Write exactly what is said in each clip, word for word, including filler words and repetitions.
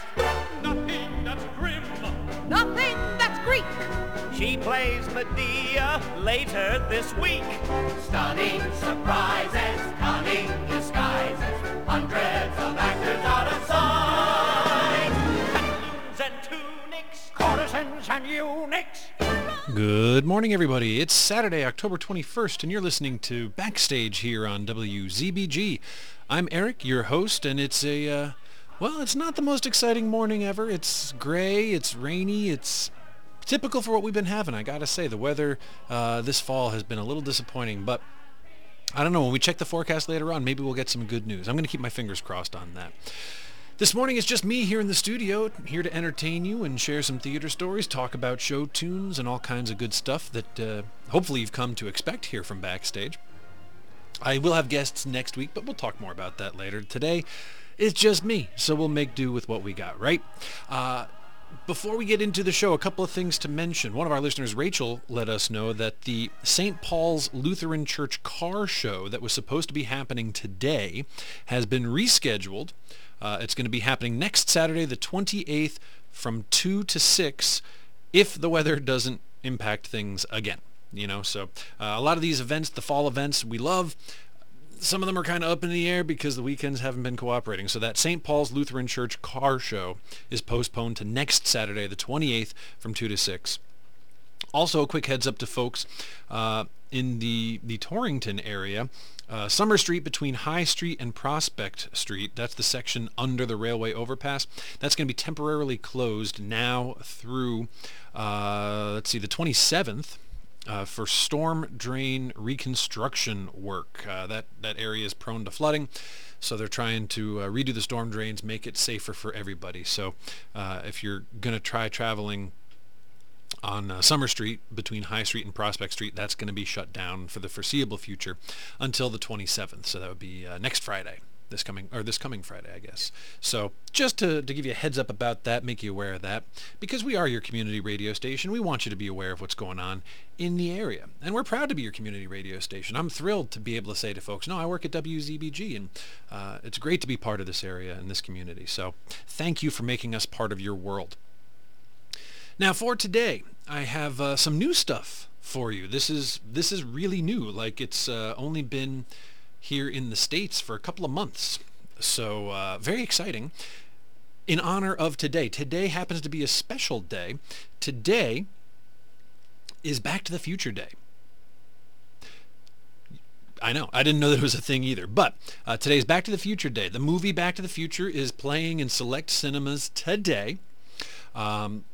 nothing that's grim, nothing that's Greek. She plays Medea later this week. Stunning surprises, cunning disguises, hundreds of actors out of sight. Pantaloons and tunics, courtesans and eunuchs. Good morning, everybody. It's Saturday, October twenty-first, and you're listening to Backstage here on W Z B G. I'm Eric, your host, and it's a, uh, well, it's not the most exciting morning ever. It's gray, it's rainy, it's typical for what we've been having. I gotta say, the weather uh, this fall has been a little disappointing, but I don't know. When we check the forecast later on, maybe we'll get some good news. I'm going to keep my fingers crossed on that. This morning is just me here in the studio, here to entertain you and share some theater stories, talk about show tunes, and all kinds of good stuff that uh, hopefully you've come to expect here from Backstage. I will have guests next week, but we'll talk more about that later. Today, it's just me, so we'll make do with what we got, right? Uh, before we get into the show, a couple of things to mention. One of our listeners, Rachel, let us know that the Saint Paul's Lutheran Church car show that was supposed to be happening today has been rescheduled. Uh, it's going to be happening next Saturday, the twenty-eighth, from two to six, if the weather doesn't impact things again. You know, so uh, a lot of these events, the fall events, we love. Some of them are kind of up in the air because the weekends haven't been cooperating. So that Saint Paul's Lutheran Church car show is postponed to next Saturday, the twenty-eighth, from two to six. Also, a quick heads up to folks uh, in the, the Torrington area. Uh, Summer Street between High Street and Prospect Street, that's the section under the railway overpass, that's going to be temporarily closed now through, uh, let's see, the twenty-seventh. Uh, for storm drain reconstruction work. Uh, that, that area is prone to flooding, so they're trying to uh, redo the storm drains, make it safer for everybody. So uh, if you're going to try traveling on uh, Summer Street between High Street and Prospect Street, that's going to be shut down for the foreseeable future until the twenty-seventh. So that would be uh, next Friday. This coming, or this coming Friday, I guess. So just to, to give you a heads up about that, make you aware of that, because we are your community radio station. We want you to be aware of what's going on in the area. And we're proud to be your community radio station. I'm thrilled to be able to say to folks, no, I work at W Z B G, and uh, it's great to be part of this area and this community. So thank you for making us part of your world. Now for today, I have uh, some new stuff for you. This is, this is really new. Like it's uh, only been here in the States for a couple of months. So uh, very exciting. In honor of today, today happens to be a special day. Today is Back to the Future Day. I know, I didn't know that it was a thing either, but uh, today is Back to the Future Day. The movie Back to the Future is playing in select cinemas today. Um,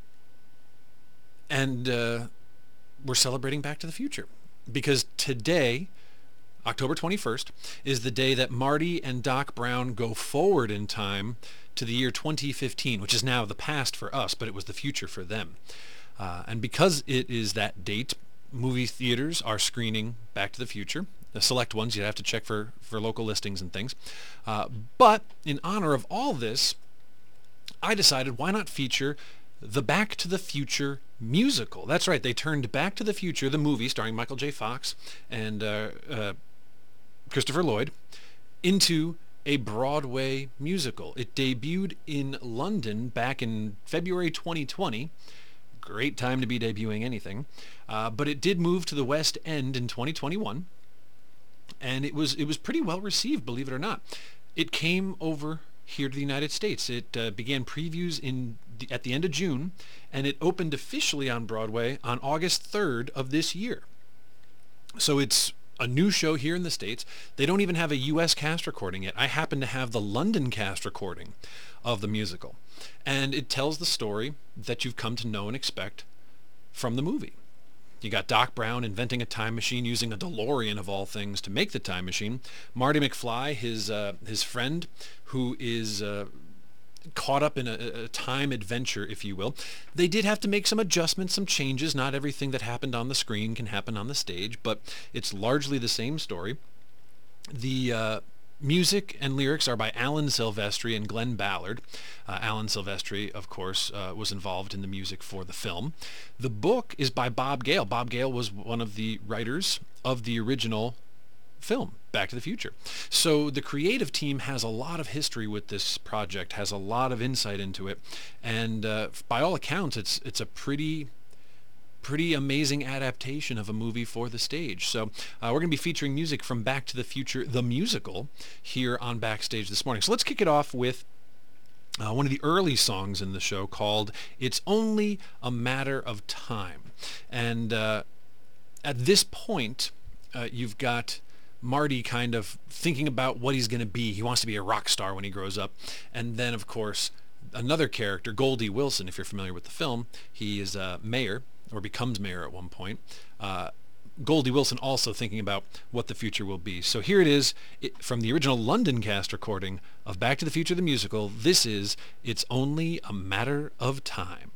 and uh, we're celebrating Back to the Future because today, October twenty-first, is the day that Marty and Doc Brown go forward in time to the year twenty fifteen, which is now the past for us, but it was the future for them. Uh, and because it is that date, movie theaters are screening Back to the Future. The select ones, you'd have to check for, for local listings and things. Uh, but in honor of all this, I decided why not feature the Back to the Future musical. That's right, they turned Back to the Future, the movie starring Michael J. Fox and uh, uh, Christopher Lloyd, into a Broadway musical. It debuted in London back in February twenty twenty. Great time to be debuting anything. Uh, but it did move to the West End in twenty twenty-one, and it was it was pretty well received, believe it or not. It came over here to the United States. It uh, began previews in the, at the end of June, and it opened officially on Broadway on August third of this year. So it's a new show here in the States. They don't even have a U S cast recording yet. I happen to have the London cast recording of the musical. And it tells the story that you've come to know and expect from the movie. You got Doc Brown inventing a time machine using a DeLorean of all things to make the time machine. Marty McFly, his uh, his friend, who is uh, caught up in a, a time adventure, if you will. They did have to make some adjustments, some changes. Not everything that happened on the screen can happen on the stage, but it's largely the same story. The uh, music and lyrics are by Alan Silvestri and Glenn Ballard. Uh, Alan Silvestri, of course, uh, was involved in the music for the film. The book is by Bob Gale. Bob Gale was one of the writers of the original film, Back to the Future. So the creative team has a lot of history with this project, has a lot of insight into it, and uh, by all accounts, it's it's a pretty pretty amazing adaptation of a movie for the stage. So uh, we're going to be featuring music from Back to the Future, the musical, here on Backstage this morning. So let's kick it off with uh, one of the early songs in the show called It's Only a Matter of Time. And uh, at this point, uh, you've got Marty kind of thinking about what he's going to be. He wants to be a rock star when he grows up. And then, of course, another character, Goldie Wilson, if you're familiar with the film, he is uh, mayor, or becomes mayor at one point. Uh, Goldie Wilson also thinking about what the future will be. So here it is it, from the original London cast recording of Back to the Future the musical. This is It's Only a Matter of Time.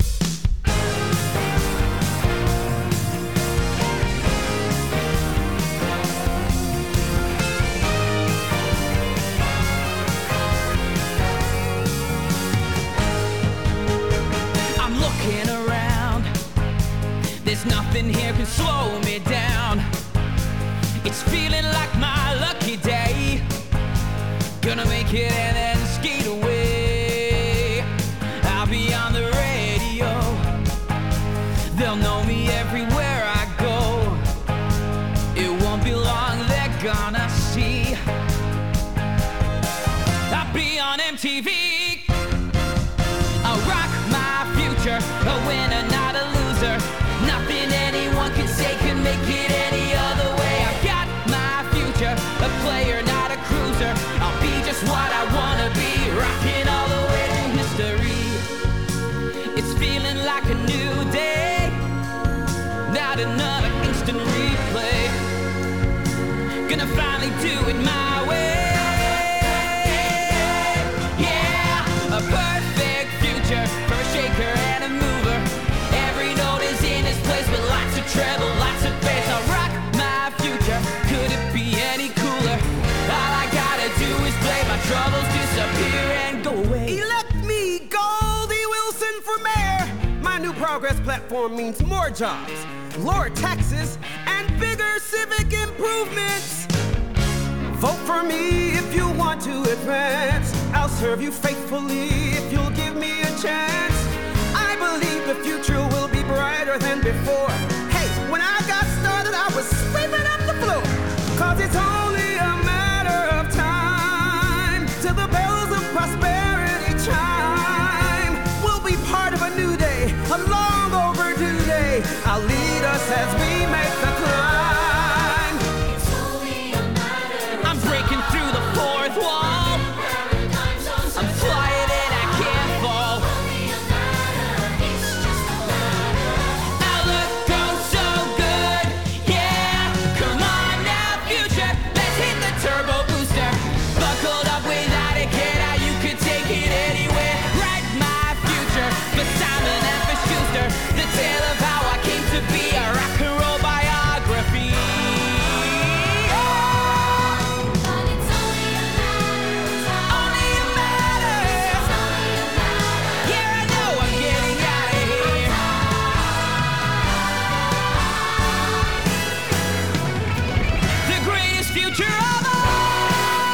I'm looking around. There's nothing here can slow me down. It's feeling like my lucky day. Gonna make it and then skate away. I'll be on the radio. They'll know me everywhere I go. It won't be long, they're gonna see. I'll be on M T V. I'll rock my future, a winner, not a loser. Nothing anyone can say can make it any other way. I've got my future, a player, not a cruiser. I'll be just what I wanna be, rocking all the way to history. It's feeling like a new day, not another instant replay. Gonna finally do it my way. Yeah, a perfect future for a shaker and a mover. Every note is in its place with lots of treble, lots of bass. I'll rock my future. Could it be any cooler? All I gotta do is play. My troubles disappear and go away. Elect me, Goldie Wilson, for mayor. My new progress platform means more jobs, lower taxes, and bigger civic improvements. Vote for me if you want to advance. I'll serve you faithfully if you'll give me a chance. I believe the future will be brighter than before. Hey, when I got started, I was sweeping up the floor. Cause it's only a matter of time till the bells of prosperity chime. We'll be part of a new day, a long overdue day. I'll lead us as we make the climb. It's only a matter of I'm breaking through the fourth wall. paradigm zones. I'm flying and I can't fall. Only a matter, it's just a matter. I look oh so good, yeah. Come on now, future, let's hit the turbo booster. Buckled up without a care, now you can take it anywhere. Write my future for Simon and for Schuster. The tale of how I came to be a rock and roll biography. But it's only a matter of time. Only a matter. It's only a matter. Yeah, I know I'm getting out of here. The greatest future of all.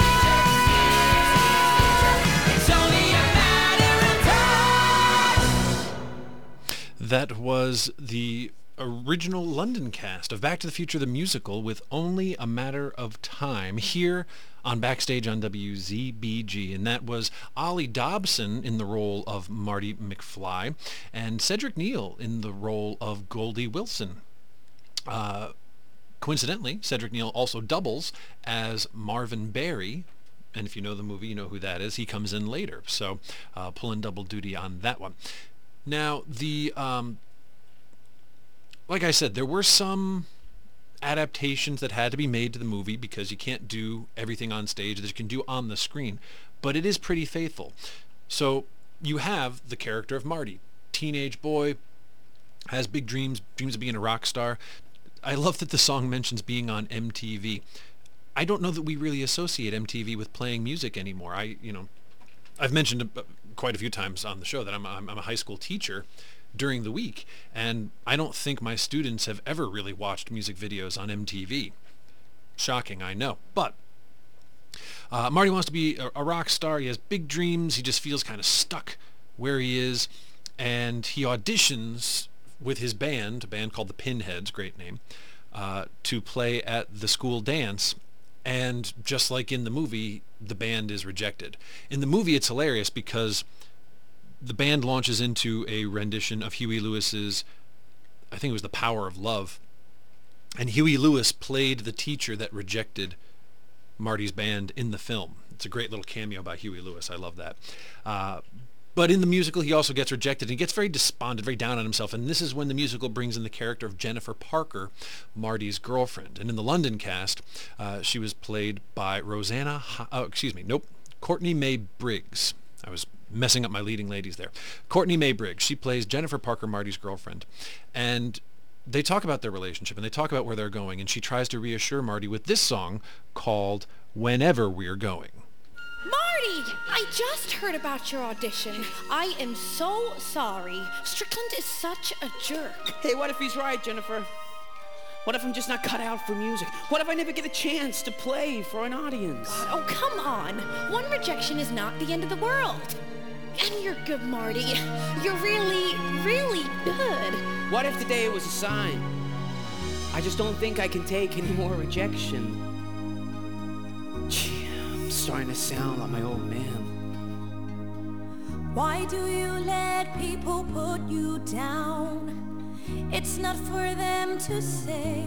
It's only a matter of time. That was the original London cast of Back to the Future the musical with Only a Matter of Time here on Backstage on W Z B G. And that was Ollie Dobson in the role of Marty McFly and Cedric Neal in the role of Goldie Wilson. Uh, coincidentally, Cedric Neal also doubles as Marvin Berry. And if you know the movie, you know who that is. He comes in later. So uh, pulling double duty on that one. Now, the um, like I said, there were some adaptations that had to be made to the movie because you can't do everything on stage that you can do on the screen, but it is pretty faithful. So you have the character of Marty, teenage boy, has big dreams, dreams of being a rock star. I love that the song mentions being on M T V. I don't know that we really associate M T V with playing music anymore. I, you know, I've mentioned uh, quite a few times on the show that I'm, I'm, I'm a high school teacher during the week, and I don't think my students have ever really watched music videos on M T V. Shocking, I know. But uh, Marty wants to be a, a rock star. He has big dreams. He just feels kind of stuck where he is. And he auditions with his band, a band called the Pinheads, great name, uh, to play at the school dance. And just like in the movie, the band is rejected. In the movie, it's hilarious because the band launches into a rendition of Huey Lewis's, I think it was The Power of Love. And Huey Lewis played the teacher that rejected Marty's band in the film. It's a great little cameo by Huey Lewis. I love that. Uh, but in the musical, he also gets rejected. He gets very despondent, very down on himself. And this is when the musical brings in the character of Jennifer Parker, Marty's girlfriend. And in the London cast, uh, she was played by Rosanna, Ho- oh, excuse me, nope, Courtney May Briggs. I was messing up my leading ladies there. Courtney May Briggs. She plays Jennifer Parker, Marty's girlfriend. And they talk about their relationship, and they talk about where they're going, and she tries to reassure Marty with this song called Whenever We're Going. Marty! I just heard about your audition. I am so sorry. Strickland is such a jerk. Hey, what if he's right, Jennifer? What if I'm just not cut out for music? What if I never get a chance to play for an audience? Oh, come on. One rejection is not the end of the world. And you're good, Marty. You're really, really good. What if today was a sign? I just don't think I can take any more rejection. Gee, I'm starting to sound like my old man. Why do you let people put you down? It's not for them to say.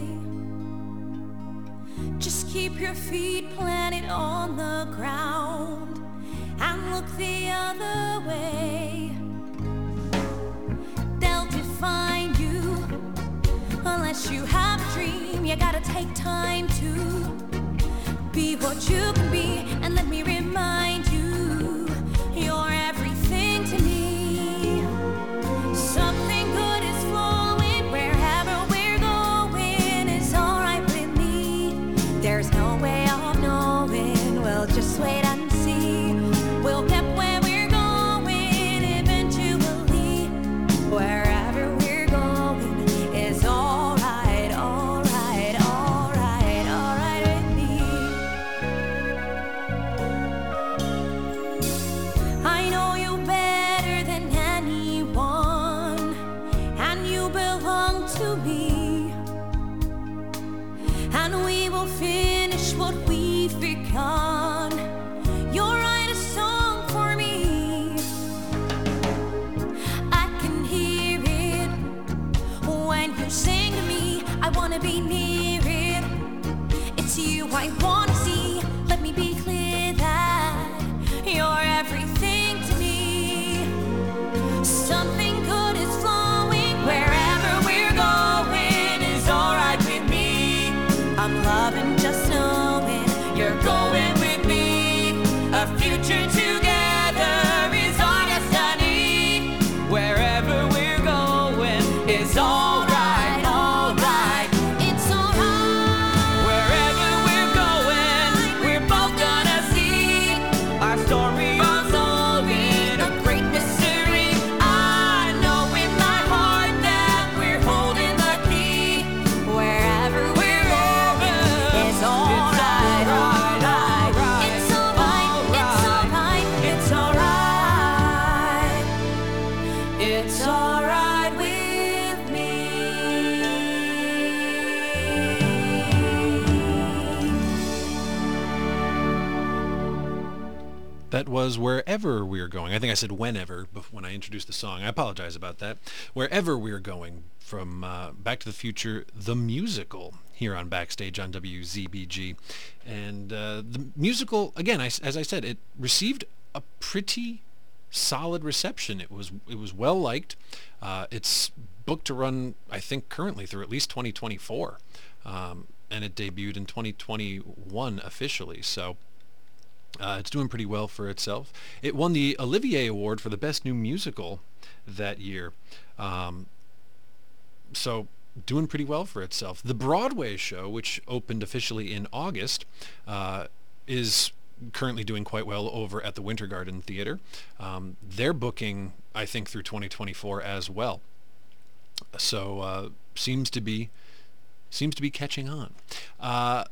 Just keep your feet planted on the ground and look the other way. They'll define you unless you have a dream. You gotta take time to be what you can be, and let me remind you, you're everything to me. Something good is flowing wherever we're going. It's alright with me. There's no way of knowing. We'll just wait and see. We'll get where we're going eventually. Wherever we're going is alright, alright, alright, alright with me. I know you better than anyone, and you belong to me. And we will finish what we've begun. You'll write a song for me. I can hear it when you sing to me. I wanna be near it. It's you I wanna see. Let me be clear that you're everything to me. Something good is flowing wherever we're going is alright with me. I'm loving just knowing you're going with me. A future together is our destiny. Wherever we're going is alright, alright. It's alright. Wherever we're going, we're both gonna see our story unfolding, a great mystery. I know in my heart that we're holding the key. Wherever we're going is alright, alright. It's alright, it's alright, it's alright. It's alright with me. That was Wherever We're Going. I think I said whenever bef- when I introduced the song. I apologize about that. Wherever We're Going from uh, Back to the Future, the musical, here on Backstage on W Z B G. And uh, the musical, again, I s as I said, it received a pretty solid reception. It was it was well liked. Uh, it's booked to run, I think, currently through at least twenty twenty-four. Um, and it debuted in twenty twenty-one officially. So Uh, it's doing pretty well for itself. It won the Olivier Award for the Best New Musical that year. Um, so doing pretty well for itself. The Broadway show, which opened officially in August, uh, is currently doing quite well over at the Winter Garden Theater. Um, they're booking, I think, through twenty twenty-four as well. So uh, seems to be seems to be catching on. Uh,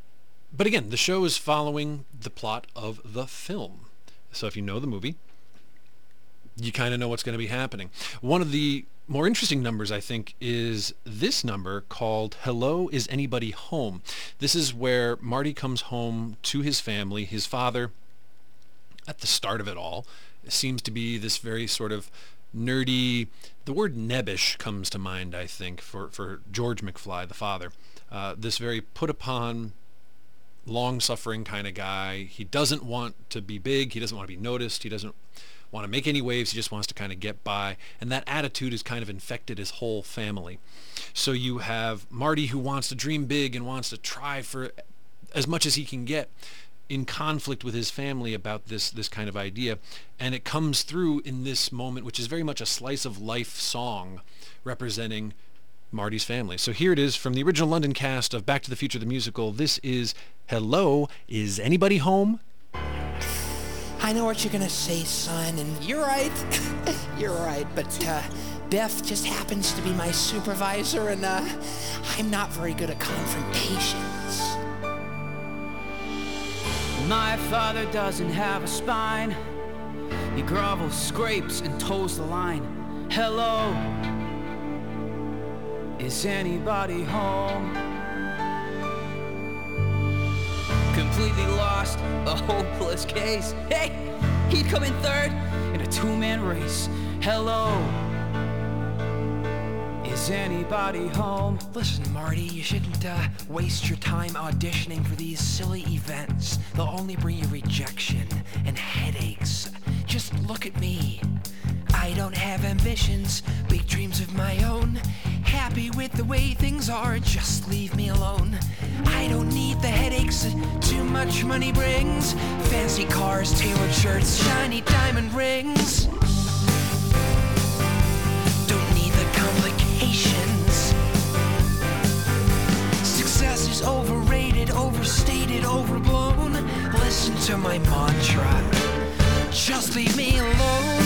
but again, the show is following the plot of the film. So if you know the movie, you kind of know what's going to be happening. One of the more interesting numbers, I think, is this number called Hello, Is Anybody Home? This is where Marty comes home to his family. His father, at the start of it all, seems to be this very sort of nerdy, the word nebbish comes to mind, I think, for, for George McFly, the father. Uh, this very put-upon, long-suffering kind of guy. He doesn't want to be big. He doesn't want to be noticed. He doesn't want to make any waves. He just wants to kind of get by. And that attitude has kind of infected his whole family. So you have Marty, who wants to dream big and wants to try for as much as he can get, in conflict with his family about this this kind of idea. And it comes through in this moment, which is very much a slice of life song representing Marty's family. So here it is from the original London cast of Back to the Future the musical. This is Hello, Is Anybody Home? I know what you're gonna say, son, and you're right. You're right, but uh, Beth just happens to be my supervisor, and uh, I'm not very good at confrontations. My father doesn't have a spine. He grovels, scrapes, and toes the line. Hello, is anybody home? Completely lost, a hopeless case. Hey, he'd come in third in a two-man race. Hello, is anybody home? Listen, Marty, you shouldn't uh, waste your time auditioning for these silly events. They'll only bring you rejection and headaches. Just look at me. I don't have ambitions, big dreams of my own. Happy with the way things are, just leave me alone. I don't need the headaches that too much money brings. Fancy cars, tailored shirts, shiny diamond rings. Don't need the complications. Success is overrated, overstated, overblown. Listen to my mantra, just leave me alone.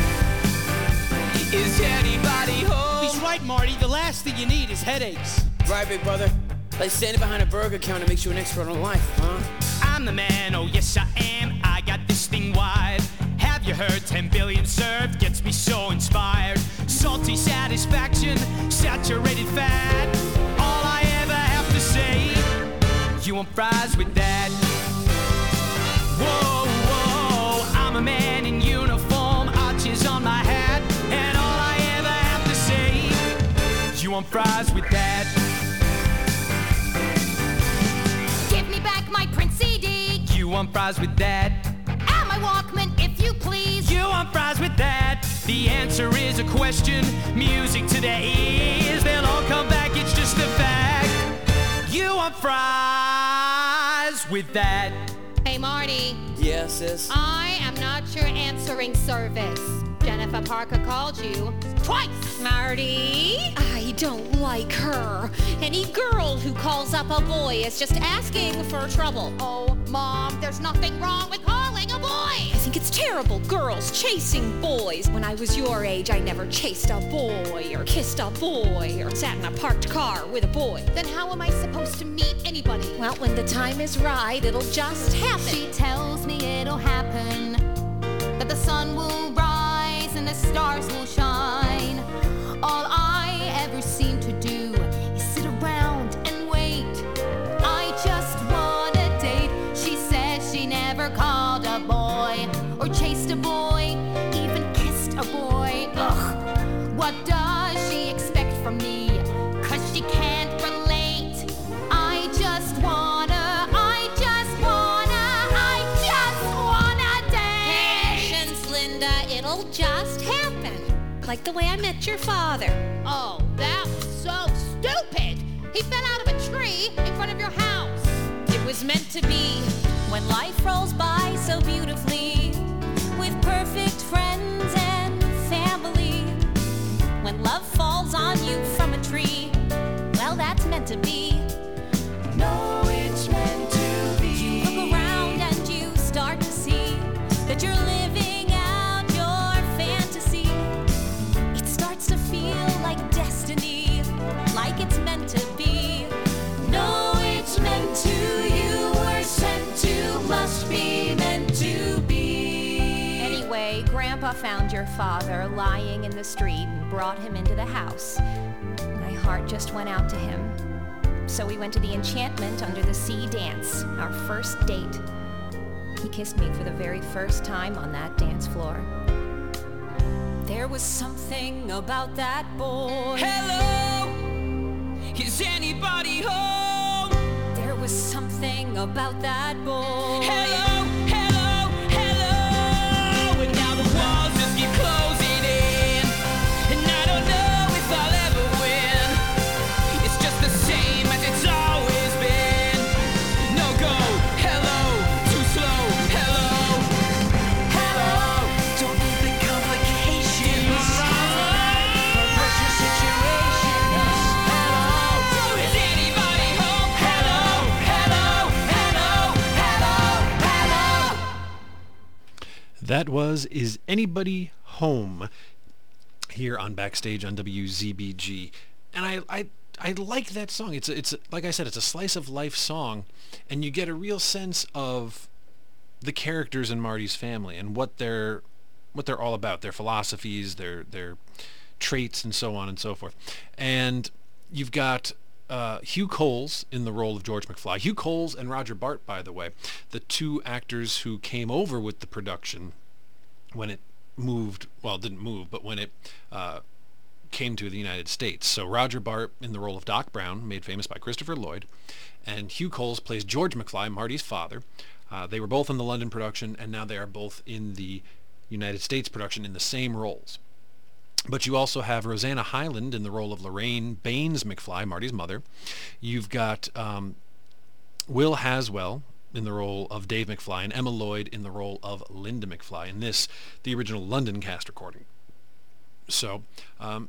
Is anybody home? He's right, Marty. The last thing you need is headaches. Right, big brother. Like standing behind a burger counter makes you an expert on life, huh? I'm the man, oh yes I am. I got this thing wide. Have you heard ten billion served? Gets me so inspired. Salty satisfaction, saturated fat. All I ever have to say, you want fries with that? Whoa, whoa, I'm a man in uniform, arches on my hat. And all I ever have to say, you want fries with that? Give me back my Prince C D. You want fries with that? And my Walkman, if you please. You want fries with that? The answer is a question. Music to their ears, they'll all come back, it's just a fact. You want fries with that? Hey, Marty. Yeah, sis? I am not your answering service. Jennifer Parker called you twice. Marty? I don't like her. Any girl who calls up a boy is just asking for trouble. Oh, Mom, there's nothing wrong with calling a boy. I think it's terrible, girls chasing boys. When I was your age, I never chased a boy or kissed a boy or sat in a parked car with a boy. Then how am I supposed to meet anybody? Well, when the time is right, it'll just happen. She tells me it'll happen, that the sun will rise and the stars will shine. All I ever seem to do is sit around and wait. I just want a date. She says she never called a boy or chased a boy, even kissed a boy. Ugh, what does she expect from me? Cause she can't relate. I just wanna, I just wanna, I just wanna date. Patience, Linda, it'll just happen. Like the way I met your father. Oh, that was so stupid! He fell out of a tree in front of your house. It was meant to be. When life rolls by so beautifully, with perfect friends and family, when love falls on you from a tree, well, that's meant to be. No, it's meant to be. You look around and you start to see that you're living out your fantasy. It starts to feel like destiny, like it's meant to be. No, it's meant to you. grandpa found your father lying in the street and brought him into the house. My heart just went out to him. So we went to the Enchantment Under the Sea dance, our first date. He kissed me for the very first time on that dance floor. There was something about that boy. Hello, is anybody home? There was something about that boy. Hello, hello, hello. And now the walls just keep closing in, and I don't know if I'll ever win. It's just the same as it's always been. No go, hello, too slow, hello, hello. Don't need the complications or pressure situations. Hello, is anybody home? Hello, hello, hello, hello, hello. That was Is Anybody Home here on Backstage on W Z B G. And I, I, I like that song. It's, a, it's a, like I said, it's a slice of life song, and you get a real sense of the characters in Marty's family and what they're, what they're all about, their philosophies, their, their traits, and so on and so forth. And you've got uh, Hugh Coles in the role of George McFly. Hugh Coles and Roger Bart, by the way, the two actors who came over with the production when it moved, well, it didn't move, but when it uh, came to the United States. So Roger Bart in the role of Doc Brown, made famous by Christopher Lloyd, and Hugh Coles plays George McFly, Marty's father. Uh, they were both in the London production, and now they are both in the United States production in the same roles. But you also have Rosanna Hyland in the role of Lorraine Baines McFly, Marty's mother. You've got um, Will Haswell in the role of Dave McFly, and Emma Lloyd in the role of Linda McFly. In this, the original London cast recording. So, um,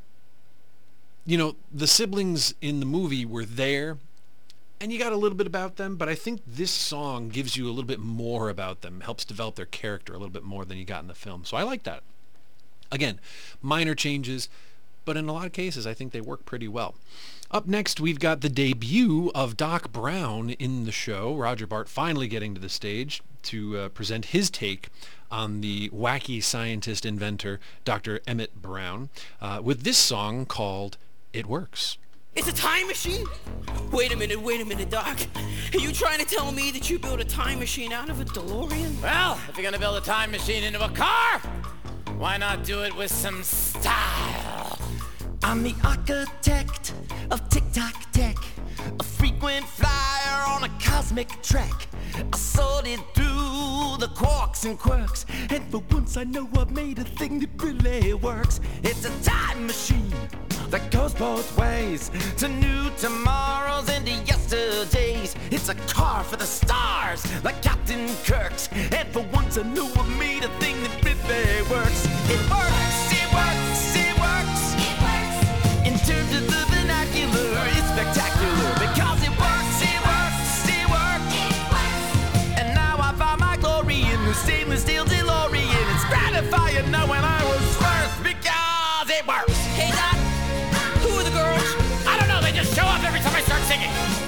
you know, the siblings in the movie were there, and you got a little bit about them, but I think this song gives you a little bit more about them, helps develop their character a little bit more than you got in the film. So I like that. Again, minor changes, but in a lot of cases, I think they work pretty well. Up next, we've got the debut of Doc Brown in the show. Roger Bart finally getting to the stage to uh, present his take on the wacky scientist inventor, Doctor Emmett Brown, uh, with this song called It Works. It's a time machine? Wait a minute, wait a minute, Doc. Are you trying to tell me that you built a time machine out of a DeLorean? Well, if you're gonna build a time machine into a car, why not do it with some style? I'm the architect of Tic-Tac Tech, a frequent flyer on a cosmic trek. I sorted through the quarks and quirks, and for once I know I've made a thing that really works. It's a time machine that goes both ways, to new tomorrows and to yesterdays. It's a car for the stars, like Captain Kirk's, and for once I know I've made a thing that really works. It works, it works, it works. It works. In terms of the vernacular, it's spectacular, because it works, it works, it works. It works. And now I find my glory in the stainless steel DeLorean. It's gratifying knowing I was first, because it works. Hey, Doc, who are the girls? I don't know, they just show up every time I start singing.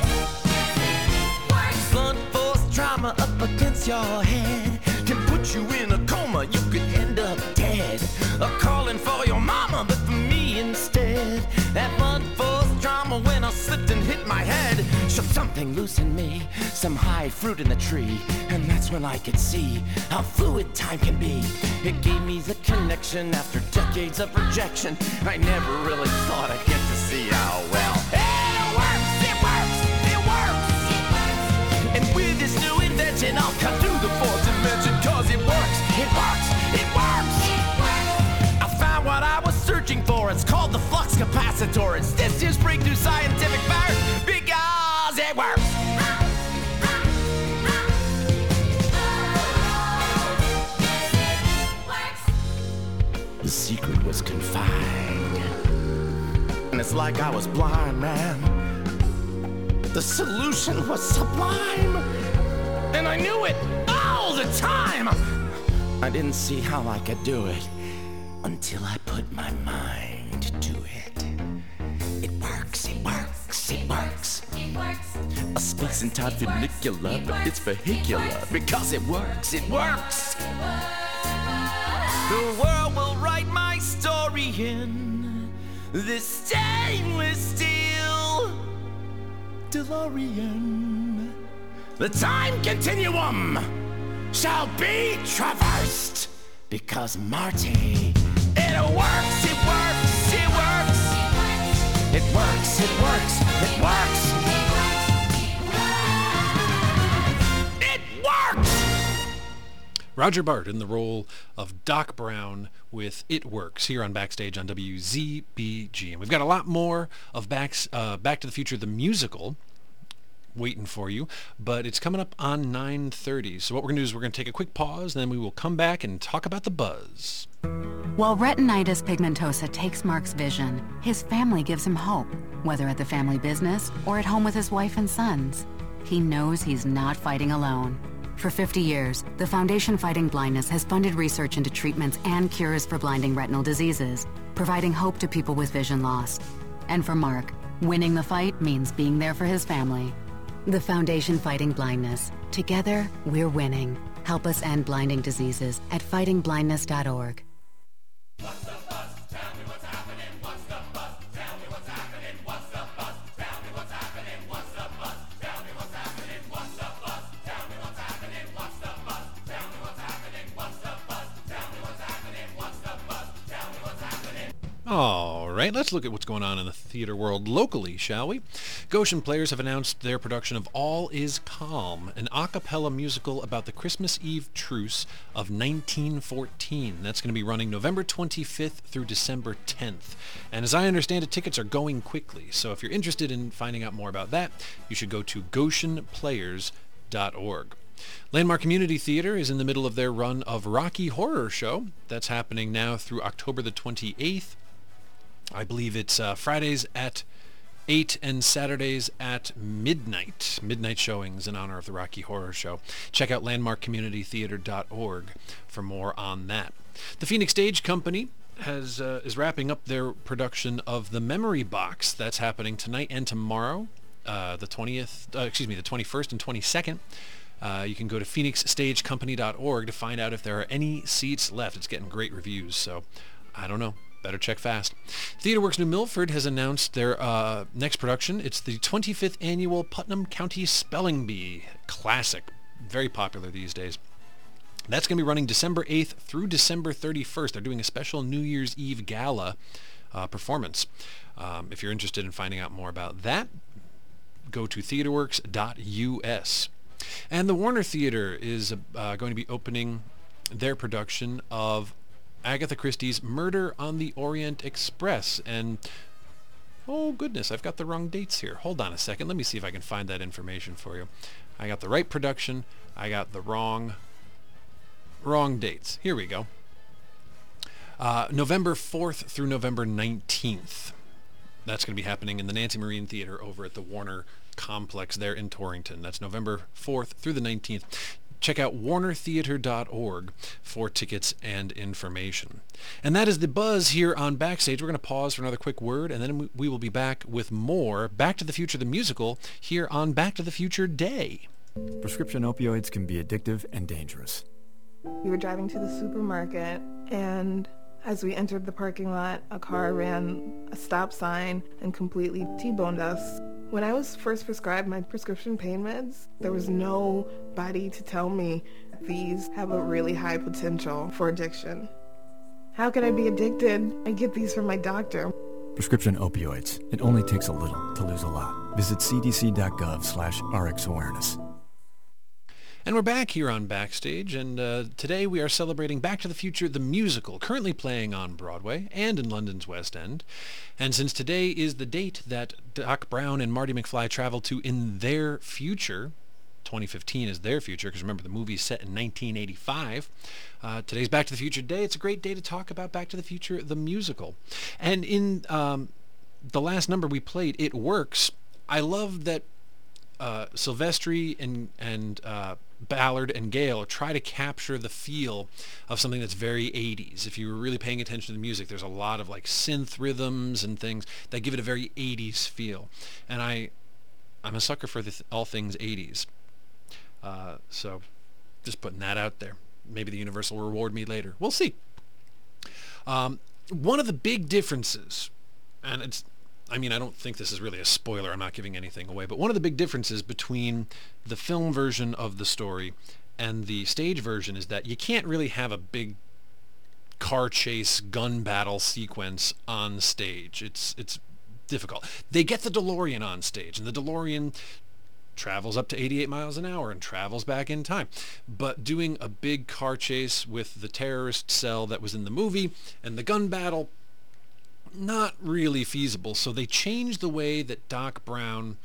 Blunt force trauma up against your head can put you in a coma, you could end up dead. A calling for your mama, but for me instead. That blunt force trauma when I slipped and hit my head showed something loose in me, some high fruit in the tree. And that's when I could see how fluid time can be. It gave me the connection after decades of rejection. I never really thought I'd get to see how well it works, it works, it works. And with this new invention, I'll cut through the fourth dimension, cause it works, it works, it works. I found what I was searching for. It's called the flux capacitor. It's this year's breakthrough scientific power, because it works. The secret was confined, and it's like I was blind, man. The solution was sublime, and I knew it all the time. I didn't see how I could do it until I put my mind to it. It works, it works, it works. It works. A space and time funicular, but it's vehicular, because it works, it works. The world DeLorean, this stainless steel DeLorean. The time continuum shall be traversed because Marty, it works, it works, it works. It works, it works, it works. It works! Roger Bart in the role of Doc Brown with It Works here on Backstage on W Z B G. And we've got a lot more of Backs, uh, Back to the Future, the musical, waiting for you, but it's coming up on nine thirty. So what we're going to do is we're going to take a quick pause, and then we will come back and talk about the buzz. While retinitis pigmentosa takes Mark's vision, his family gives him hope, whether at the family business or at home with his wife and sons. He knows he's not fighting alone. For fifty years, the Foundation Fighting Blindness has funded research into treatments and cures for blinding retinal diseases, providing hope to people with vision loss. And for Mark, winning the fight means being there for his family. The Foundation Fighting Blindness. Together, we're winning. Help us end blinding diseases at fighting blindness dot org. What's the buzz? Tell me what's happening. What's the buzz? Tell me what's happening. What's the buzz? Tell me what's happening. What's the buzz? Tell me what's happening. What's the buzz? Tell me what's happening. What's the buzz? Tell me what's happening. What's the buzz? Tell me what's happening. What's the buzz? Tell me what's happening. All right, let's look at what's going on in the theater world locally, shall we? Goshen Players have announced their production of All Is Calm, an a cappella musical about the Christmas Eve truce of nineteen fourteen. That's going to be running November twenty-fifth through December tenth. And as I understand it, tickets are going quickly. So if you're interested in finding out more about that, you should go to goshen players dot org. Landmark Community Theater is in the middle of their run of Rocky Horror Show. That's happening now through October the twenty-eighth. I believe it's uh, Fridays at eight and Saturdays at midnight. Midnight showings in honor of the Rocky Horror Show. Check out landmark community theater dot org for more on that. The Phoenix Stage Company has uh, is wrapping up their production of The Memory Box. That's happening tonight and tomorrow, uh, the twentieth, uh, excuse me, the twenty-first and twenty-second. Uh, you can go to phoenix stage company dot org to find out if there are any seats left. It's getting great reviews, so I don't know. Better check fast. TheaterWorks New Milford has announced their uh, next production. It's the twenty-fifth annual Putnam County Spelling Bee Classic. Very popular these days. That's going to be running December eighth through December thirty-first. They're doing a special New Year's Eve gala uh, performance. Um, if you're interested in finding out more about that, go to theaterworks dot U S. And the Warner Theater is uh, going to be opening their production of Agatha Christie's Murder on the Orient Express. And oh goodness, I've got the wrong dates here. Hold on a second. Let me see if I can find that information for you. I got the right production. I got the wrong wrong dates. Here we go. Uh, November fourth through November nineteenth. That's going to be happening in the Nancy Marine Theater over at the Warner Complex there in Torrington. That's November fourth through the nineteenth. Check out warner theater dot org for tickets and information. And that is the buzz here on Backstage. We're going to pause for another quick word, and then we will be back with more Back to the Future, the musical, here on Back to the Future Day. Prescription opioids can be addictive and dangerous. We were driving to the supermarket, and as we entered the parking lot, a car ran a stop sign and completely T-boned us. When I was first prescribed my prescription pain meds, there was nobody to tell me these have a really high potential for addiction. How could I be addicted? I get these from my doctor. Prescription opioids. It only takes a little to lose a lot. Visit c d c dot gov slash r x awareness. And we're back here on Backstage, and uh, today we are celebrating Back to the Future, the musical, currently playing on Broadway and in London's West End. And since today is the date that Doc Brown and Marty McFly travel to in their future, twenty fifteen is their future, because remember the movie's set in nineteen eighty-five. Uh, today's Back to the Future Day. It's a great day to talk about Back to the Future, the musical. And in um, the last number we played, It Works, I love that uh, Silvestri and, and uh, Ballard and Gale try to capture the feel of something that's very eighties. If you were really paying attention to the music, there's a lot of like synth rhythms and things that give it a very eighties feel. And I, I'm a sucker for the th- all things eighties. Uh, so just putting that out there. Maybe the universe will reward me later. We'll see. Um, one of the big differences, and it's, I mean, I don't think this is really a spoiler, I'm not giving anything away, but one of the big differences between the film version of the story and the stage version is that you can't really have a big car chase gun battle sequence on stage. It's it's difficult. They get the DeLorean on stage, and the DeLorean travels up to eighty-eight miles an hour and travels back in time. But doing a big car chase with the terrorist cell that was in the movie and the gun battle, not really feasible. So they changed the way that Doc Brown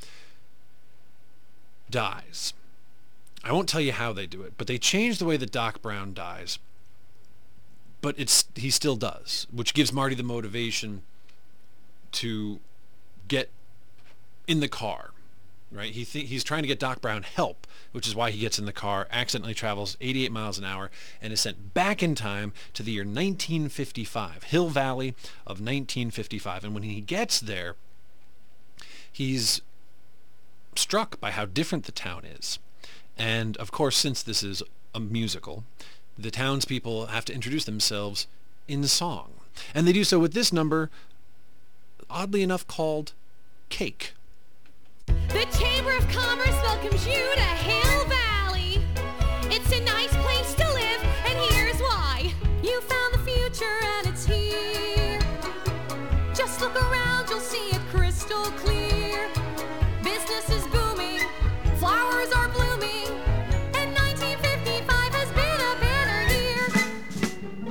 dies. I won't tell you how they do it, but they changed the way that Doc Brown dies. But it's he still does, which gives Marty the motivation to get in the car, right? He th- he's trying to get Doc Brown help, which is why he gets in the car, accidentally travels eighty-eight miles an hour, and is sent back in time to the year nineteen fifty-five, Hill Valley of nineteen fifty-five. And when he gets there, he's struck by how different the town is. And of course, since this is a musical, the townspeople have to introduce themselves in song. And they do so with this number, oddly enough called Cake. The Chamber of Commerce welcomes you to Hill Valley. It's a nice place to live, and here's why. You found the future and it's here. Just look around, you'll see it crystal clear. Business is booming, flowers are blooming, and nineteen fifty-five has been a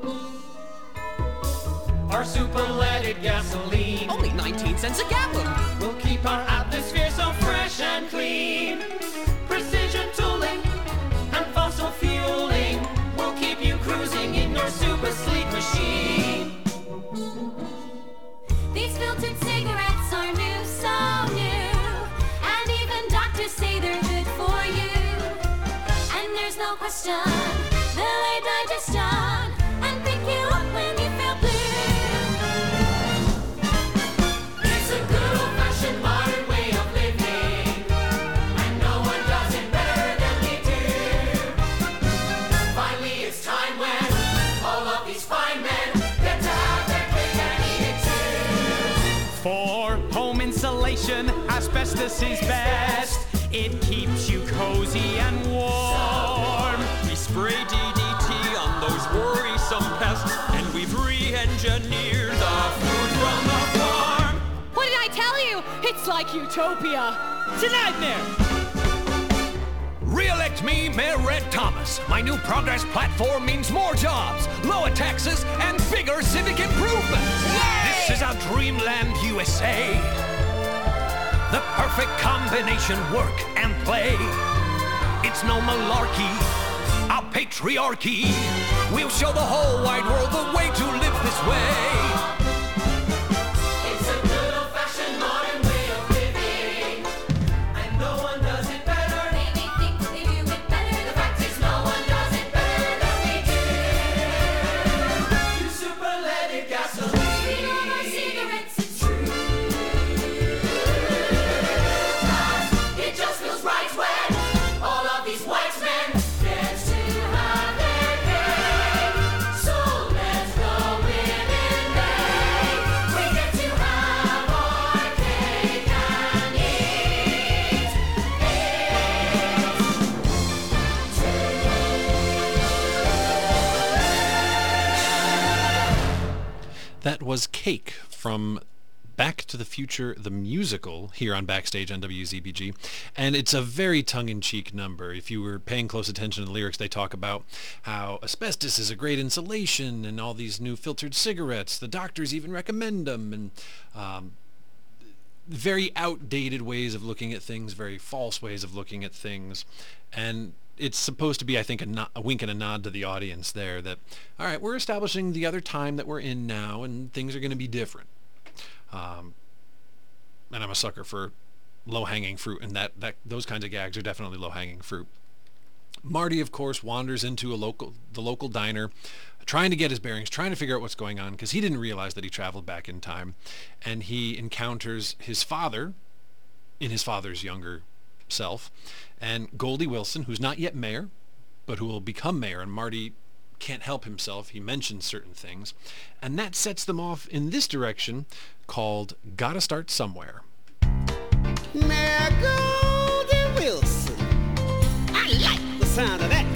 banner year. Our super-leaded gasoline, only nineteen cents a gallon, will keep our atmosphere so fresh and clean. Precision tooling and fossil fueling will keep you cruising in your super sleek machine. These filtered cigarettes are new, so new, and even doctors say they're good for you. And there's no question, they'll aid digestion and pick you up when you feel blue. It's a good old-fashioned modern way of living, and no one does it better than we do. Finally, it's time when all of these fine men get to have their cake and eat it too. For home insulation, asbestos is best. It keeps you cozy and warm. We spray D D T on those worrisome pests, and we've re-engineered the food from the farm. What did I tell you? It's like utopia. It's a nightmare. Re-elect me, Mayor Red Thomas. My new progress platform means more jobs, lower taxes, and bigger civic improvements. This is our dreamland U S A. The perfect combination, work and play. It's no malarkey, our patriarchy. We'll show the whole wide world the way to live this way. It's a good old-fashioned modern way of living, and no one does it better. They may think they do it better. The fact is, no one does it better than we do. You super-leaded gasoline. We don't buy cigarettes, it's true. It just feels right when all of these white men get to have their cake. So let's go in and bake. We get to have our cake and eat it. That was Cake from Back to the Future, the musical, here on Backstage on W Z B G. And it's a very tongue-in-cheek number. If you were paying close attention to the lyrics, they talk about how asbestos is a great insulation and all these new filtered cigarettes. The doctors even recommend them. And um, very outdated ways of looking at things, very false ways of looking at things. And it's supposed to be, I think, a, no- a wink and a nod to the audience there that, all right, we're establishing the other time that we're in now, and things are going to be different. Um, and I'm a sucker for low-hanging fruit, and that, that those kinds of gags are definitely low-hanging fruit. Marty, of course, wanders into a local the local diner, trying to get his bearings, trying to figure out what's going on, because he didn't realize that he traveled back in time, and he encounters his father in his father's younger self, and Goldie Wilson, who's not yet mayor, but who will become mayor, and Marty can't help himself. He mentions certain things. And that sets them off in this direction called Gotta Start Somewhere. Mayor Goldie Wilson. I like the sound of that.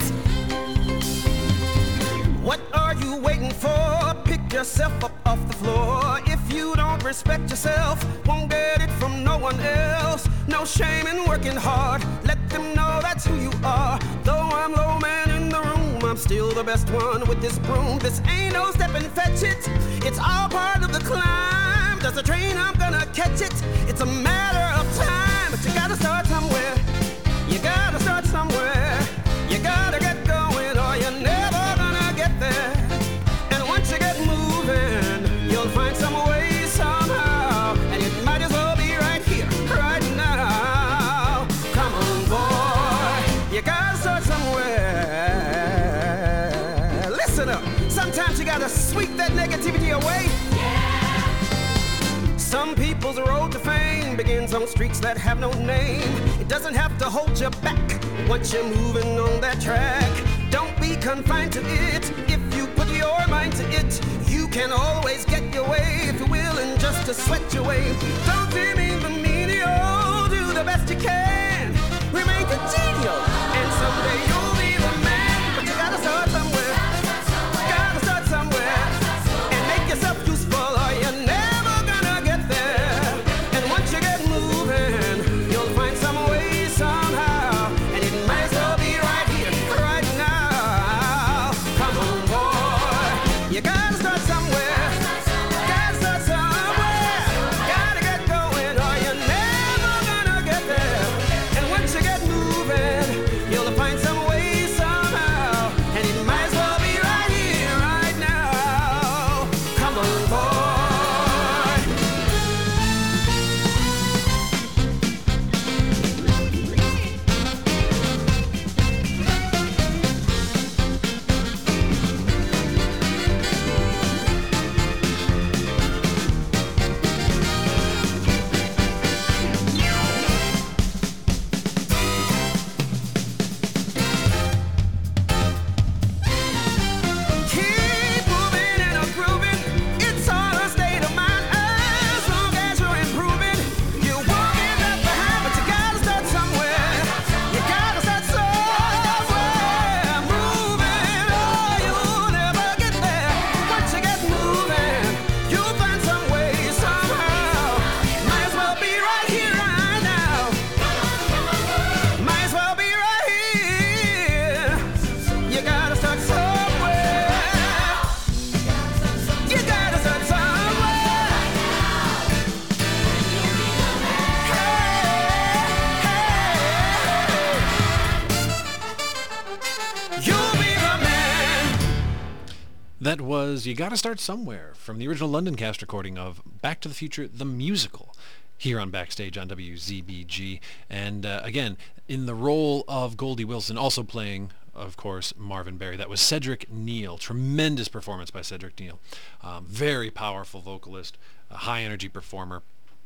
What are you waiting for? Pick yourself up off the floor. If you don't respect yourself, won't get it from no one else. No shame in working hard. Let them know that's who you are. Though I'm low man in the room, I'm still the best one with this broom. This ain't no step and fetch it. It's all part of the climb. There's a train, I'm gonna catch it. It's a matter of time, but you gotta start somewhere. You gotta start somewhere. You gotta get going or you're never gonna get there. And once you get moving, you'll find some way somehow. And it might as well be right here, right now. Come on, boy. You gotta start somewhere. Listen up. Sometimes you gotta sweep that negativity away. Some people's road to fame begins on streets that have no name. It doesn't have to hold you back once you're moving on that track. Don't be confined to it. If you put your mind to it, you can always get your way if you're willing just to sweat your way. Don't demean the menial, do the best you can. Remain congenial, and someday you'll be the man. But you gotta start somewhere. Gotta start somewhere. And make yourself useful or you're never. That was You Gotta Start Somewhere from the original London cast recording of Back to the Future, the musical, here on Backstage on W Z B G. And uh, again, in the role of Goldie Wilson, also playing, of course, Marvin Berry. That was Cedric Neal. Tremendous performance by Cedric Neal. Um, very powerful vocalist, a high-energy performer.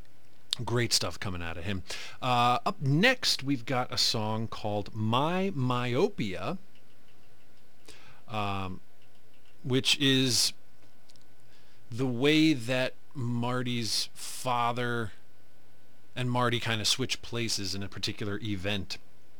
Great stuff coming out of him. Uh, up next, we've got a song called My Myopia, um, which is the way that Marty's father and Marty kind of switch places in a particular event.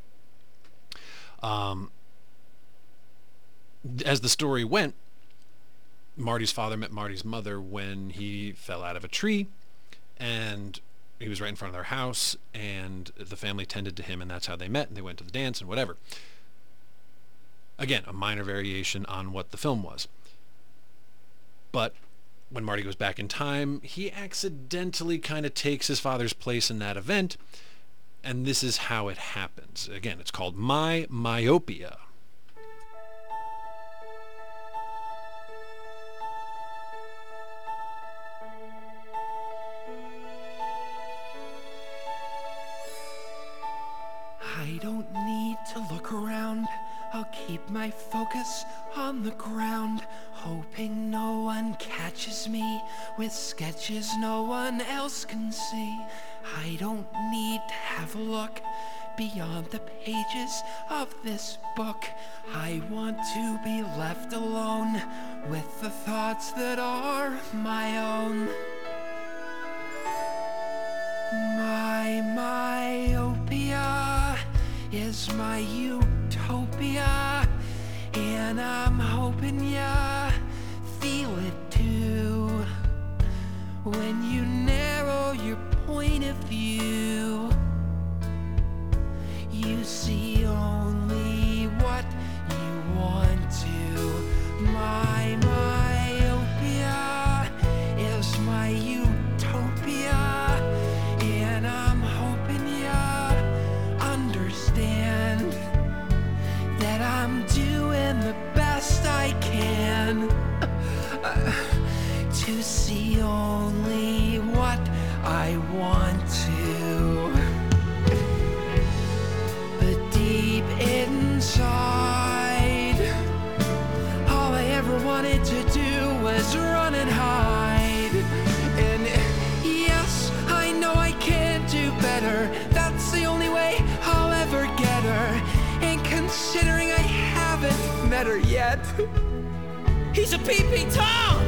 Um, as the story went, Marty's father met Marty's mother when he fell out of a tree, and he was right in front of their house, and the family tended to him, and that's how they met, and they went to the dance and whatever. Again, a minor variation on what the film was. But when Marty goes back in time, he accidentally kind of takes his father's place in that event, and this is how it happens. Again, it's called My Myopia. I don't need to look around. I'll keep my focus on the ground, hoping no one catches me with sketches no one else can see. I don't need to have a look beyond the pages of this book. I want to be left alone with the thoughts that are my own. My myopia is my utopia, and I'm hoping ya feel it too. When you narrow your point of view, you see only what you want to. My myopia is my utopia, and I'm hoping ya understand that I'm doing the best I can uh, to see only what I want to. But deep inside, all I ever wanted to do was run and hide. And yes, I know I can do better. That's the only way I'll ever get her. And considering I haven't met her yet, he's a P-P Tom!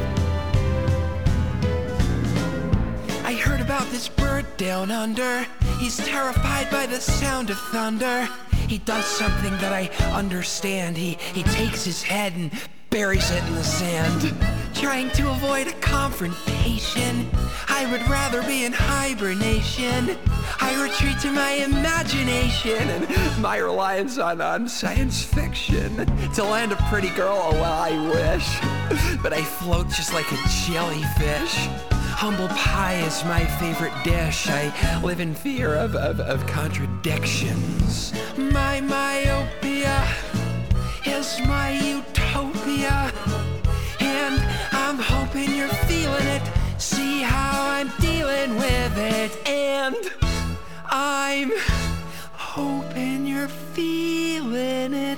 I heard about this bird down under. He's terrified by the sound of thunder. He does something that I understand. He, he takes his head and buries it in the sand. Trying to avoid a confrontation, I would rather be in hibernation. I retreat to my imagination and my reliance on, on science fiction. To land a pretty girl, oh well, I wish. But I float just like a jellyfish. Humble pie is my favorite dish. I live in fear of, of, of contradictions. My myopia is my utopia, and I'm hoping you're feeling it. See how I'm dealing with it, and I'm hoping you're feeling it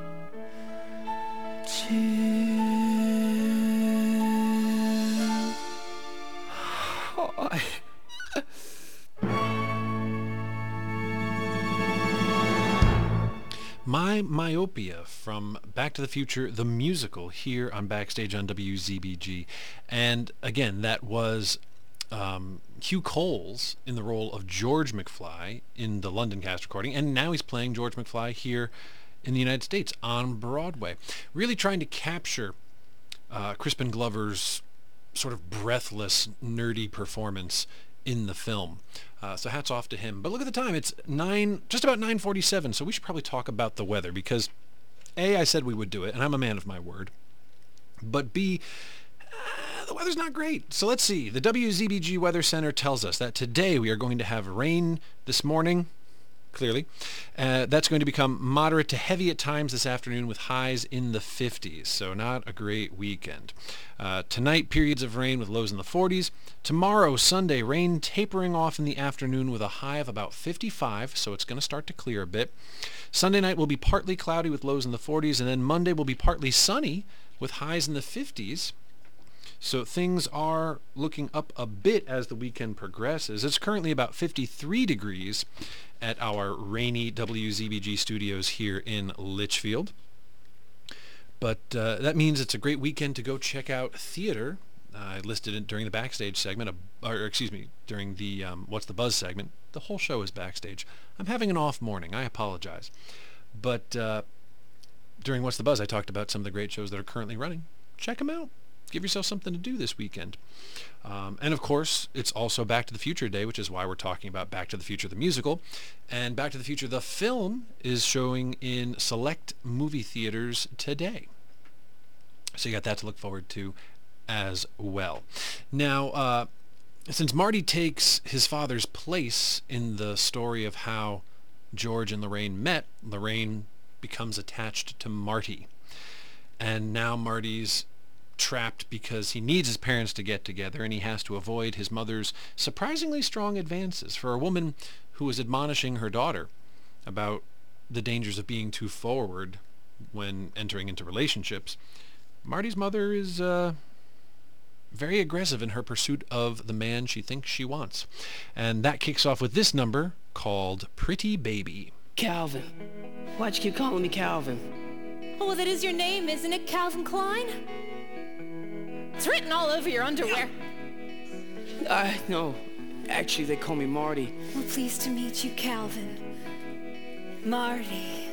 too. I... My Myopia from Back to the Future, the musical, here on Backstage on W Z B G. And again, that was um, Hugh Coles in the role of George McFly in the London cast recording, and now he's playing George McFly here in the United States on Broadway. Really trying to capture uh, Crispin Glover's sort of breathless, nerdy performance in the film. Uh, so hats off to him. But look at the time. It's nine, just about nine forty-seven, so we should probably talk about the weather because A, I said we would do it, and I'm a man of my word. But B, uh, the weather's not great. So let's see. The W Z B G Weather Center tells us that today we are going to have rain this morning, clearly. Uh, that's going to become moderate to heavy at times this afternoon with highs in the fifties, so not a great weekend. Uh, tonight, periods of rain with lows in the forties. Tomorrow, Sunday, rain tapering off in the afternoon with a high of about fifty-five, so it's going to start to clear a bit. Sunday night will be partly cloudy with lows in the forties, and then Monday will be partly sunny with highs in the fifties. So things are looking up a bit as the weekend progresses. It's currently about fifty-three degrees at our rainy W Z B G studios here in Litchfield. But uh, that means it's a great weekend to go check out theater. Uh, I listed it during the Backstage segment, or excuse me, during the um, What's the Buzz segment. The whole show is Backstage. I'm having an off morning. I apologize. But uh, during What's the Buzz, I talked about some of the great shows that are currently running. Check them out. Give yourself something to do this weekend. Um, and of course, it's also Back to the Future Day, which is why we're talking about Back to the Future the musical. And Back to the Future the film is showing in select movie theaters today. So you got that to look forward to as well. Now, uh, since Marty takes his father's place in the story of how George and Lorraine met, Lorraine becomes attached to Marty. And now Marty's trapped because he needs his parents to get together, and he has to avoid his mother's surprisingly strong advances. For a woman who was admonishing her daughter about the dangers of being too forward when entering into relationships, Marty's mother is uh, very aggressive in her pursuit of the man she thinks she wants. And that kicks off with this number called Pretty Baby. Calvin. Why'd you keep calling me Calvin? Oh, that is your name, isn't it, Calvin Klein? It's written all over your underwear. Uh, no. Actually, they call me Marty. Well, pleased to meet you, Calvin. Marty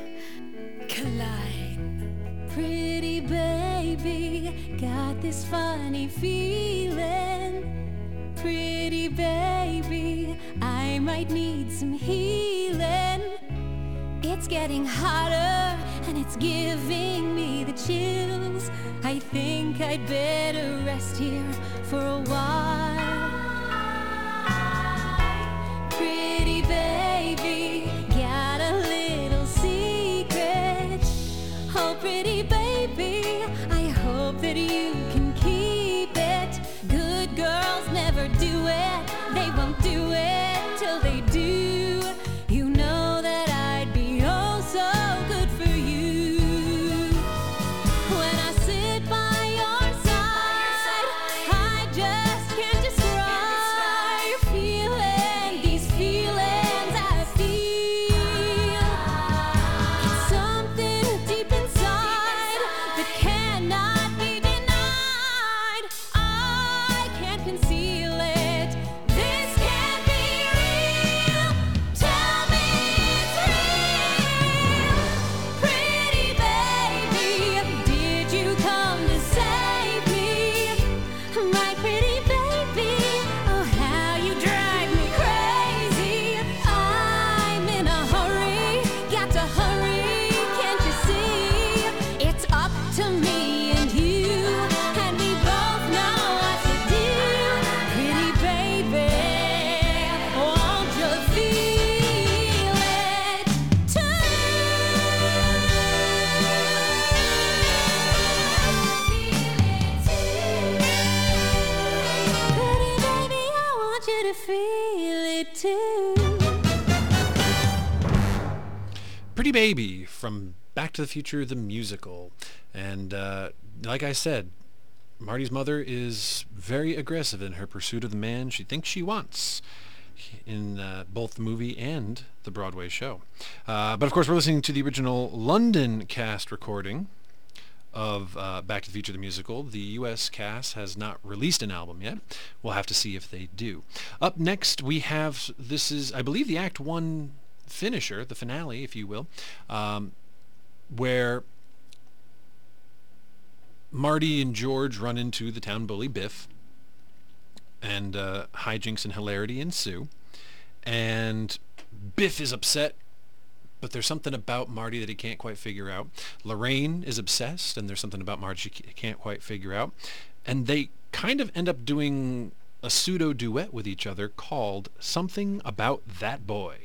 Klein. Pretty baby, got this funny feeling. Pretty baby, I might need some healing. It's getting hotter and it's giving me the chills. I think I'd better rest here for a while. Pretty baby, got a little secret. Oh, pretty baby, I hope that you can keep it. Good girls never do it, they won't do it till they do. You know that I'd be oh so good for you. When I sit by your side, I just can't describe your feeling, these feelings I feel. It's something deep inside that cannot be denied. I can't conceal it. This can't be real. Tell me it's real. Pretty baby, did you come to save me? My pretty baby, oh how you drive me crazy. I'm in a hurry, got to hurry, can't you see? It's up to me and you, and we both know what to do. Pretty baby, won't you feel it too? Pretty baby, I want you to feel it too. Pretty Baby from Back to the Future, the musical. And uh, like I said, Marty's mother is very aggressive in her pursuit of the man she thinks she wants in uh, both the movie and the Broadway show. Uh, but of course, we're listening to the original London cast recording of uh, Back to the Future, the musical. The U S cast has not released an album yet. We'll have to see if they do. Up next, we have, this is, I believe, the Act One finisher, the finale, if you will, um, where Marty and George run into the town bully Biff, and uh, hijinks and hilarity ensue. And Biff is upset, but there's something about Marty that he can't quite figure out. Lorraine is obsessed, and there's something about Marty she can't quite figure out. And they kind of end up doing a pseudo duet with each other called Something About That Boy.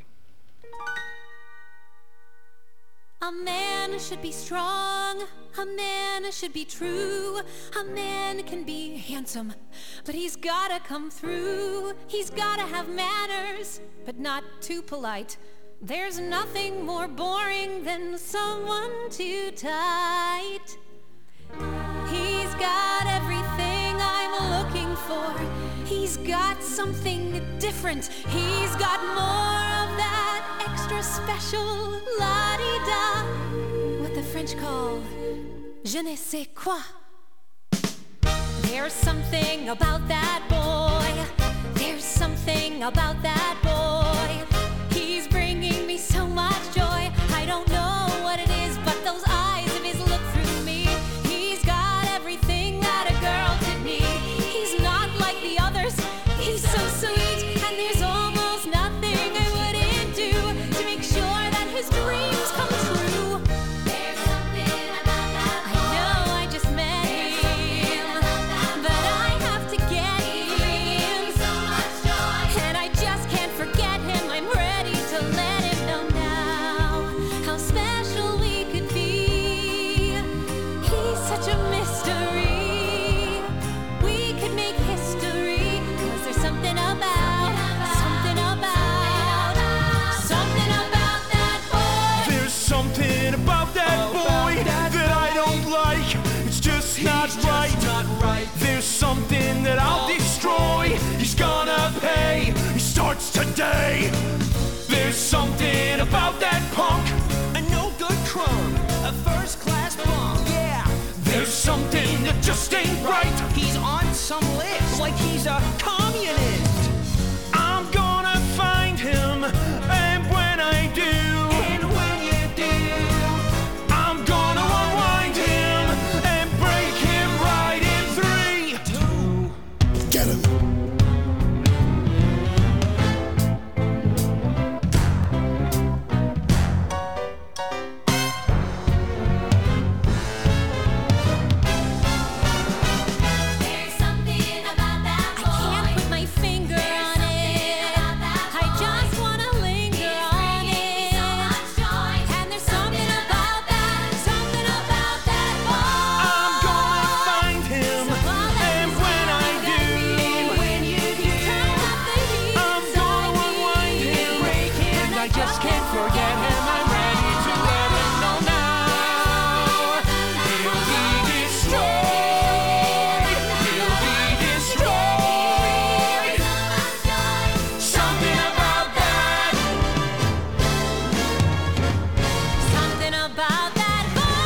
A man should be strong, a man should be true, a man can be handsome, but he's gotta come through. He's gotta have manners, but not too polite. There's nothing more boring than someone too tight. He's got everything I'm looking for. He's got something different. He's got more of that extra special la-di-da, what the French call je ne sais quoi. There's something about that boy. There's something about that boy. He's bringing me so much joy. I don't know what it is, but those eyes of his look through me. He's got everything that a girl could need. He's not like the others. He's so sweet, and there's almost nothing I wouldn't do to make sure that his dreams come true. There's something about that boy. I know I just met him, but I have to get him. So much joy, and I just can't about that punk. A no good crumb, a first class bum. Yeah, There's something that just ain't right. he's on some list like he's a communist. I'm gonna find him, and when I do, And when you do, I'm gonna unwind him and break him right in three. two, Get him. There's something about that boy. I can't put my finger on it. I just wanna linger on it. And there's something about that, something about that boy. I'm gonna find him, and when I do, when you do, I'm gonna unwind him, and I just can't forget him. I'm ready to let him know now. He'll be destroyed. He'll be destroyed. Something about that. Something about that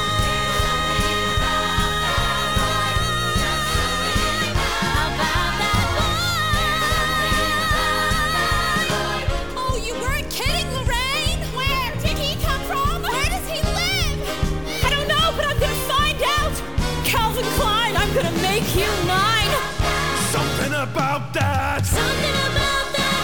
boy. Oh, you weren't kidding, Lorraine. Where did he come from? Where does he live? I don't know, but I'm gonna find out. Calvin Klein, I'm gonna make you mine. Something about that. Something about that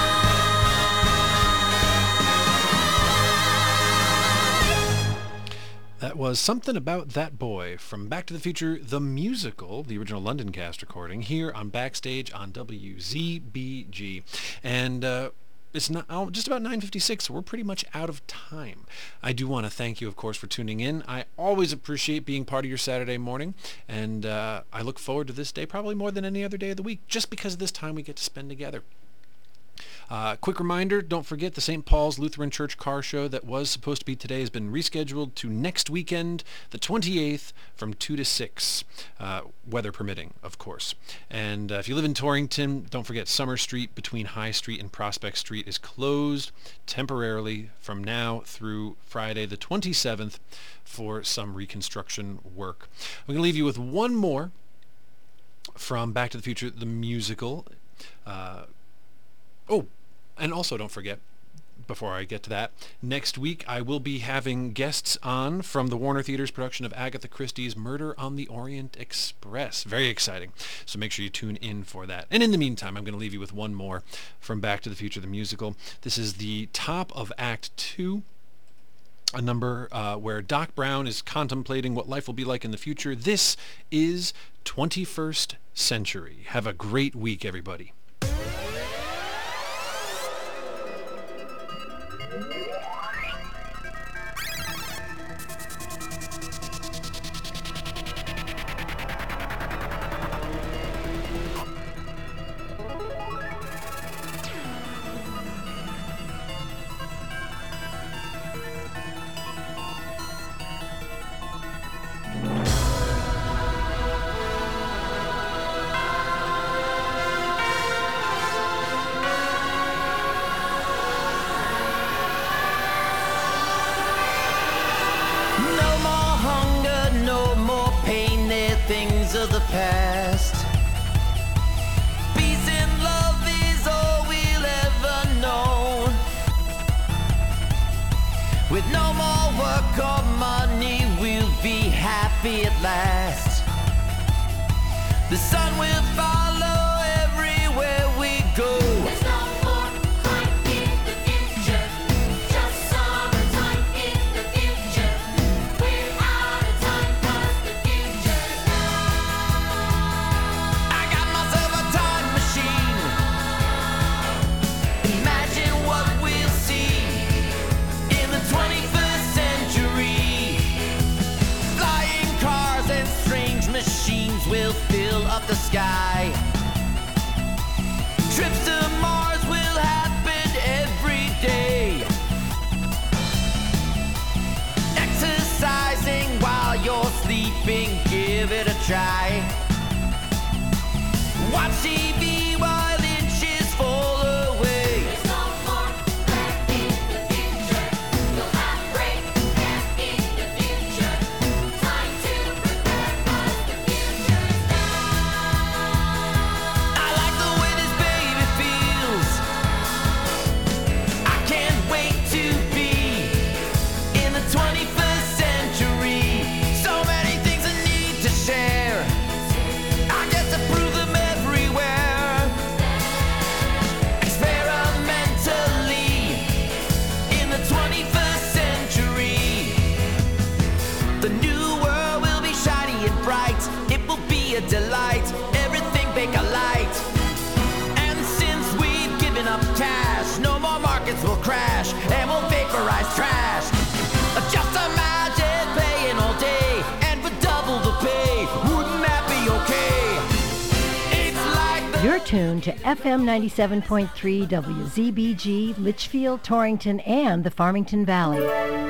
That was Something About That Boy from Back to the Future, the musical, the original London cast recording, here on Backstage on W Z B G. And uh, it's not oh, just about nine fifty-six, so we're pretty much out of time. I do want to thank you, of course, for tuning in. I always appreciate being part of your Saturday morning, and uh, I look forward to this day probably more than any other day of the week, just because of this time we get to spend together. Uh, quick reminder, don't forget the Saint Paul's Lutheran Church car show that was supposed to be today has been rescheduled to next weekend, the twenty-eighth, from two to six, uh, weather permitting, of course. And uh, if you live in Torrington, don't forget Summer Street between High Street and Prospect Street is closed temporarily from now through Friday the twenty-seventh for some reconstruction work. I'm going to leave you with one more from Back to the Future, the musical. Uh, oh, and also don't forget, before I get to that, next week I will be having guests on from the Warner Theater's production of Agatha Christie's Murder on the Orient Express. Very exciting. So make sure you tune in for that. And in the meantime, I'm going to leave you with one more from Back to the Future, the musical. This is the top of Act Two, a number uh, where Doc Brown is contemplating what life will be like in the future. This is twenty-first Century. Have a great week, everybody. Of the past. Peace and love is all we'll ever know. With no more work or money, we'll be happy at last. The sun will follow everywhere we go. There's no more crime in the future, just summertime in the future. We're out of time 'cause the future. I got myself a time machine. Imagine what we'll see in the twenty-first century. Flying cars and strange machines will fill up the sky. Trips to Mars will happen every day. Exercising while you're sleeping, give it a try. Watch T V while inches fall away. There's no more crime in the future, cash. No more markets will crash, and we'll vaporize trash. Just imagine paying all day, and for double the pay. Wouldn't that be okay? It's like the You're tuned to F M ninety-seven point three W Z B G, Litchfield, Torrington, and the Farmington Valley.